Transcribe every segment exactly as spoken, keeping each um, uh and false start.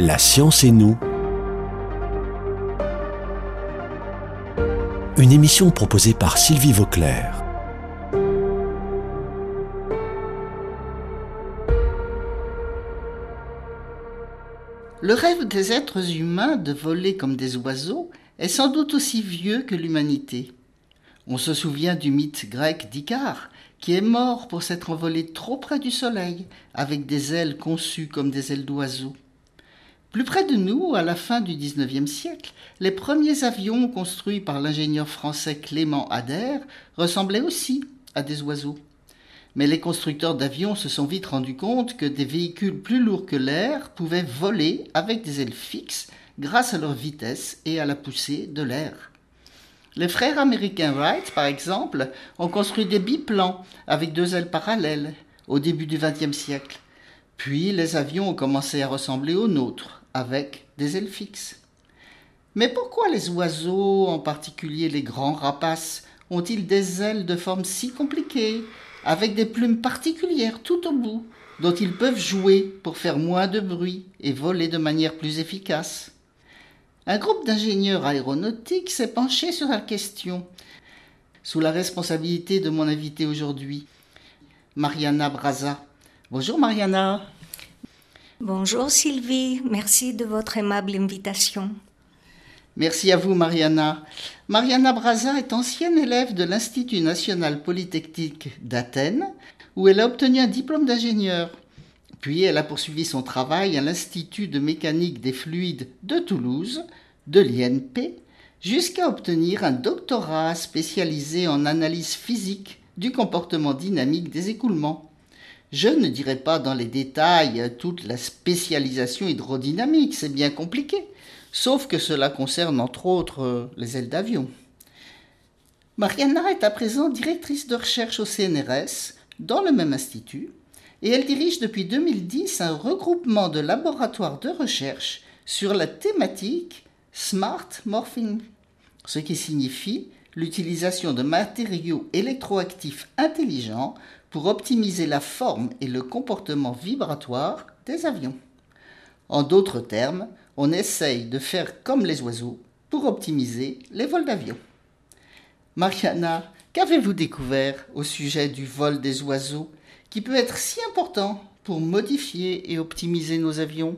La science et nous. Une émission proposée par Sylvie Vauclair. Le rêve des êtres humains de voler comme des oiseaux est sans doute aussi vieux que l'humanité. On se souvient du mythe grec d'Icare, qui est mort pour s'être envolé trop près du soleil, avec des ailes conçues comme des ailes d'oiseaux. Plus près de nous, à la fin du dix-neuvième siècle, les premiers avions construits par l'ingénieur français Clément Ader ressemblaient aussi à des oiseaux. Mais les constructeurs d'avions se sont vite rendus compte que des véhicules plus lourds que l'air pouvaient voler avec des ailes fixes grâce à leur vitesse et à la poussée de l'air. Les frères américains Wright, par exemple, ont construit des biplans avec deux ailes parallèles au début du vingtième siècle. Puis les avions ont commencé à ressembler aux nôtres, avec des ailes fixes. Mais pourquoi les oiseaux, en particulier les grands rapaces, ont-ils des ailes de forme si compliquées, avec des plumes particulières tout au bout, dont ils peuvent jouer pour faire moins de bruit et voler de manière plus efficace? Un groupe d'ingénieurs aéronautiques s'est penché sur la question, sous la responsabilité de mon invitée aujourd'hui, Mariana Braza. Bonjour Mariana. Bonjour Sylvie, merci de votre aimable invitation. Merci à vous Mariana. Mariana Braza est ancienne élève de l'Institut national polytechnique d'Athènes, où elle a obtenu un diplôme d'ingénieur. Puis elle a poursuivi son travail à l'Institut de mécanique des fluides de Toulouse, de l'I N P, jusqu'à obtenir un doctorat spécialisé en analyse physique du comportement dynamique des écoulements. Je ne dirai pas dans les détails toute la spécialisation hydrodynamique, c'est bien compliqué, sauf que cela concerne entre autres les ailes d'avion. Mariana est à présent directrice de recherche au C N R S, dans le même institut, et elle dirige depuis deux mille dix un regroupement de laboratoires de recherche sur la thématique Smart Morphing, ce qui signifie l'utilisation de matériaux électroactifs intelligents pour optimiser la forme et le comportement vibratoire des avions. En d'autres termes, on essaye de faire comme les oiseaux pour optimiser les vols d'avion. Mariana, qu'avez-vous découvert au sujet du vol des oiseaux qui peut être si important pour modifier et optimiser nos avions?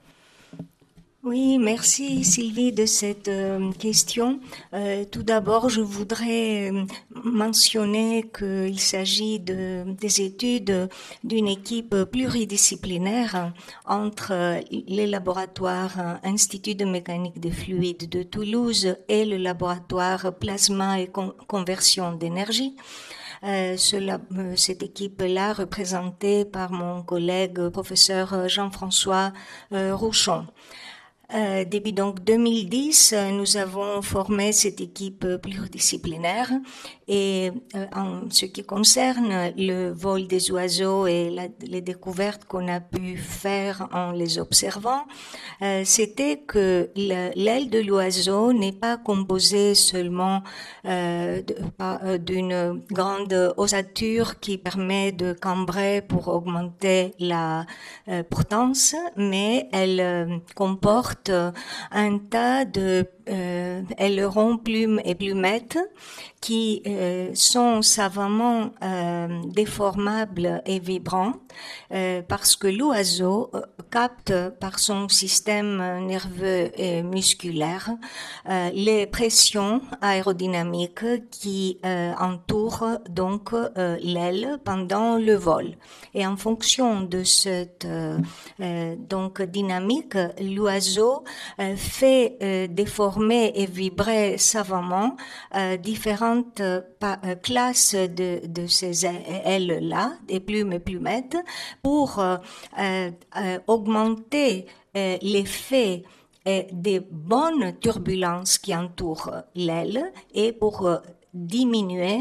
Oui, merci Sylvie de cette euh, question. Euh, tout d'abord, je voudrais euh, mentionner qu'il s'agit de, des études d'une équipe pluridisciplinaire entre les laboratoires Institut de mécanique des fluides de Toulouse et le laboratoire Plasma et con- conversion d'énergie. Euh, cela, euh, cette équipe-là représentée par mon collègue professeur Jean-François euh, Rouchon. Euh, depuis donc deux mille dix, nous avons formé cette équipe pluridisciplinaire et euh, en ce qui concerne le vol des oiseaux et la, les découvertes qu'on a pu faire en les observant, euh, c'était que l'aile de l'oiseau n'est pas composée seulement euh, de, d'une grande ossature qui permet de cambrer pour augmenter la euh, portance, mais elle euh, comporte un tas de euh, ailerons, plumes et plumettes qui euh, sont savamment euh, déformables et vibrants euh, parce que l'oiseau euh, capte par son système nerveux et musculaire euh, les pressions aérodynamiques qui euh, entourent donc euh, l'aile pendant le vol. Et en fonction de cette euh, euh, donc dynamique, l'oiseau euh, fait euh, déformer et vibrer savamment euh, différentes euh, pa- euh, classes de, de ces ailes-là, des plumes et plumettes, pour euh, euh, euh, augmenter euh, l'effet euh, des bonnes turbulences qui entourent l'aile et pour euh, diminuer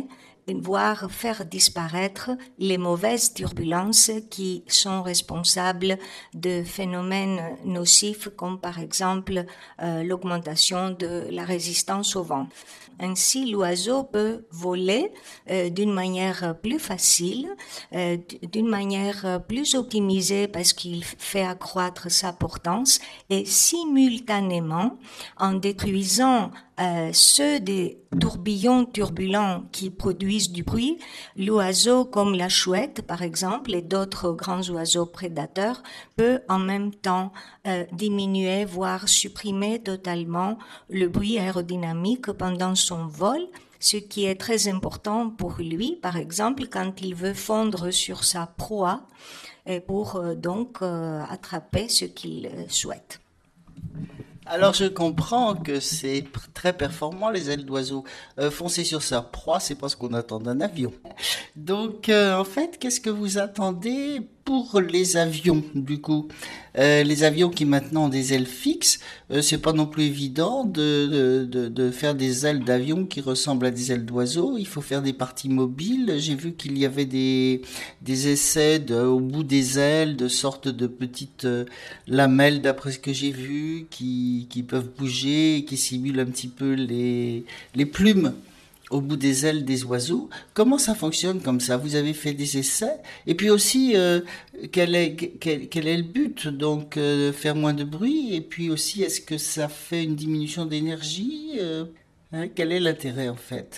voire faire disparaître les mauvaises turbulences qui sont responsables de phénomènes nocifs comme par exemple euh, l'augmentation de la résistance au vent. Ainsi, l'oiseau peut voler euh, d'une manière plus facile, euh, d'une manière plus optimisée parce qu'il fait accroître sa portance et simultanément, en détruisant euh, ceux des tourbillons turbulents qui produisent du bruit, l'oiseau comme la chouette par exemple et d'autres grands oiseaux prédateurs peut en même temps euh, diminuer voire supprimer totalement le bruit aérodynamique pendant son vol, ce qui est très important pour lui, par exemple quand il veut fondre sur sa proie et pour euh, donc euh, attraper ce qu'il souhaite. Alors je comprends que c'est très performant les ailes d'oiseau. Euh, foncer sur sa proie, c'est pas ce qu'on attend d'un avion. Donc euh, en fait, qu'est-ce que vous attendez pour les avions du coup euh, Les avions qui maintenant ont des ailes fixes, euh, c'est pas non plus évident de, de, de faire des ailes d'avion qui ressemblent à des ailes d'oiseau. Il faut faire des parties mobiles. J'ai vu qu'il y avait des, des essais de, au bout des ailes, de sortes de petites euh, lamelles, d'après ce que j'ai vu, qui, qui peuvent bouger, et qui simulent un petit peu les, les plumes au bout des ailes des oiseaux. Comment ça fonctionne comme ça? Vous avez fait des essais? Et puis aussi, euh, quel est, quel, quel est le but? Donc, euh, faire moins de bruit. Et puis aussi, est-ce que ça fait une diminution d'énergie? euh, hein, Quel est l'intérêt en fait?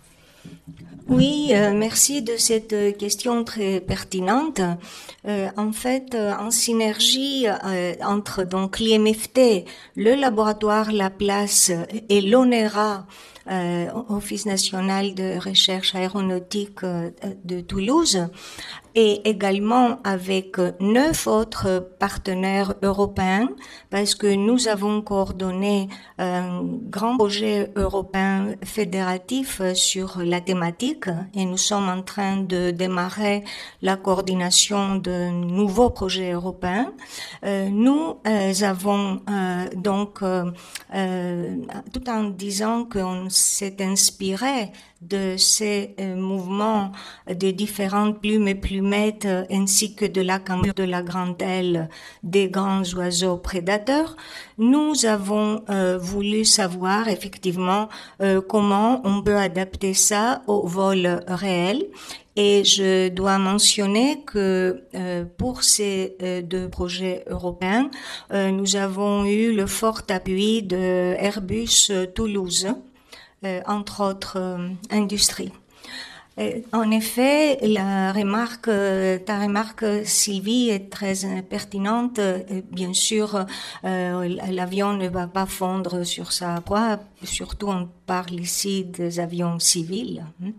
Oui, euh, merci de cette question très pertinente. Euh, en fait, euh, en synergie euh, entre donc l'I M F T, le laboratoire Laplace et l'ONERA, euh, Office national de recherche aéronautique euh, de Toulouse, et également avec neuf autres partenaires européens, parce que nous avons coordonné un grand projet européen fédératif sur la thématique et nous sommes en train de démarrer la coordination de nouveaux projets européens. Euh, nous euh, avons euh, donc, euh, euh, tout en disant qu'on s'est inspiré de ces euh, mouvements des différentes plumes et plumettes euh, ainsi que de la cambrure de la grande aile des grands oiseaux prédateurs, nous avons euh, voulu savoir effectivement euh, comment on peut adapter ça au vol réel. Et je dois mentionner que euh, pour ces euh, deux projets européens, euh, nous avons eu le fort appui de Airbus euh, Toulouse, Euh, entre autres euh, industries. Et en effet, la remarque, euh, ta remarque, Sylvie, est très euh, pertinente. Et bien sûr, euh, l'avion ne va pas fondre sur sa proie. Surtout, on parle ici des avions civils. Mmh.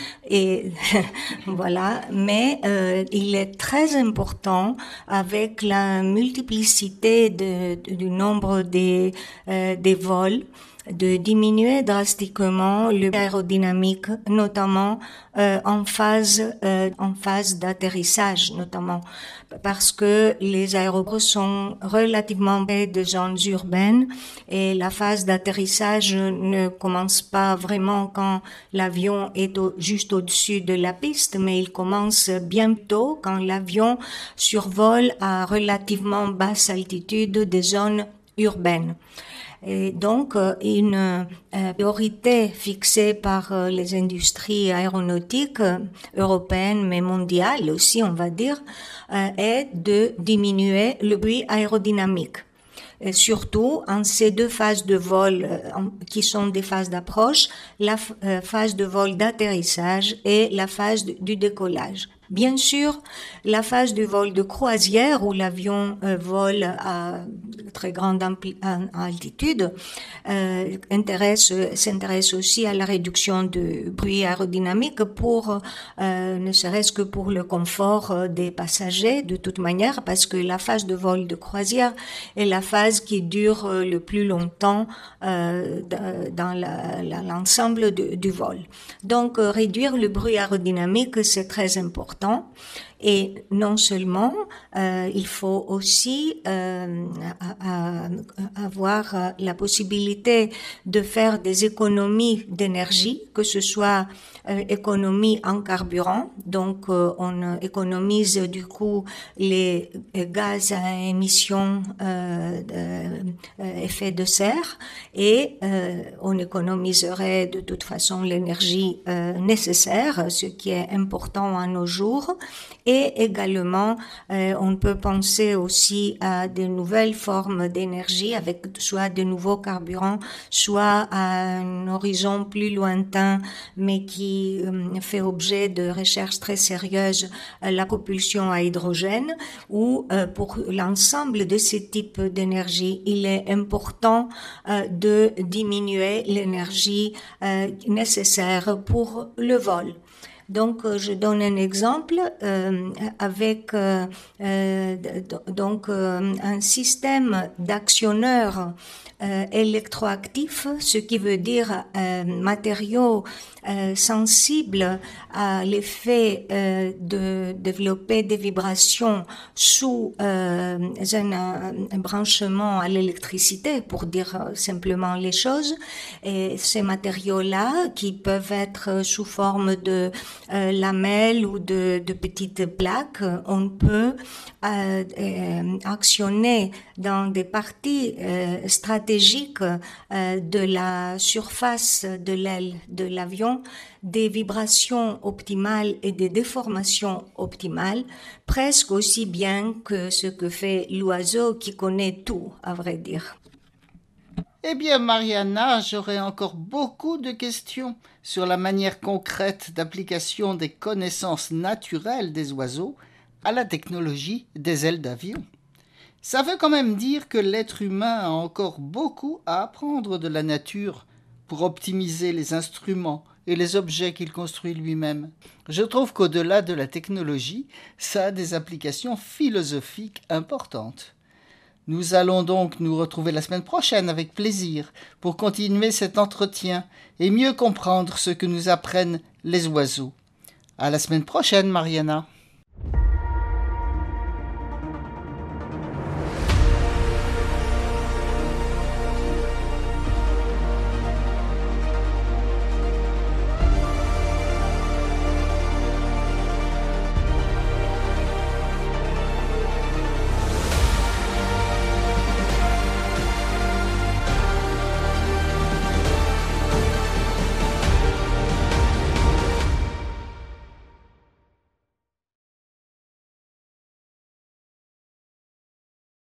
Et voilà. Mais euh, il est très important, avec la multiplicité de, de, du nombre des, euh, des vols, de diminuer drastiquement le aérodynamique, notamment euh, en phase euh, en phase d'atterrissage, notamment parce que les aéroports sont relativement près de zones urbaines et la phase d'atterrissage ne commence pas vraiment quand l'avion est au, juste au-dessus de la piste, mais il commence bientôt quand l'avion survole à relativement basse altitude des zones urbaines. Et donc, une euh, priorité fixée par euh, les industries aéronautiques euh, européennes, mais mondiales aussi, on va dire, euh, est de diminuer le bruit aérodynamique. Et surtout, en ces deux phases de vol euh, qui sont des phases d'approche, la euh, phase de vol d'atterrissage et la phase de, du décollage. Bien sûr, la phase du vol de croisière où l'avion euh, vole à très grande ampli- à altitude euh, intéresse, s'intéresse aussi à la réduction du bruit aérodynamique pour, euh, ne serait-ce que pour le confort des passagers de toute manière, parce que la phase de vol de croisière est la phase qui dure le plus longtemps euh, dans la, la, l'ensemble de, du vol. Donc, euh, réduire le bruit aérodynamique, c'est très important. Et non seulement, euh, il faut aussi euh, à, à avoir la possibilité de faire des économies d'énergie, que ce soit euh, économie en carburant, donc euh, on économise du coup les gaz à émission euh, d'effet de serre et euh, on économiserait de toute façon l'énergie euh, nécessaire, ce qui est important à nos jours. Et également, euh, on peut penser aussi à de nouvelles formes d'énergie avec soit de nouveaux carburants, soit à un horizon plus lointain, mais qui euh, fait objet de recherches très sérieuses, euh, la propulsion à hydrogène, où euh, pour l'ensemble de ces types d'énergie, il est important euh, de diminuer l'énergie euh, nécessaire pour le vol. Donc, je donne un exemple euh, avec euh, euh, donc euh, un système d'actionneurs euh, électroactifs, ce qui veut dire euh, matériaux euh, sensibles à l'effet euh, de développer des vibrations sous euh, un, un branchement à l'électricité, pour dire simplement les choses. Et ces matériaux-là, qui peuvent être sous forme de Euh, lamelles ou de, de petites plaques, on peut euh, euh, actionner dans des parties euh, stratégiques euh, de la surface de l'aile de l'avion des vibrations optimales et des déformations optimales, presque aussi bien que ce que fait l'oiseau qui connaît tout, à vrai dire. Eh bien, Mariana, j'aurais encore beaucoup de questions sur la manière concrète d'application des connaissances naturelles des oiseaux à la technologie des ailes d'avion. Ça veut quand même dire que l'être humain a encore beaucoup à apprendre de la nature pour optimiser les instruments et les objets qu'il construit lui-même. Je trouve qu'au-delà de la technologie, ça a des applications philosophiques importantes. Nous allons donc nous retrouver la semaine prochaine avec plaisir pour continuer cet entretien et mieux comprendre ce que nous apprennent les oiseaux. À la semaine prochaine, Mariana.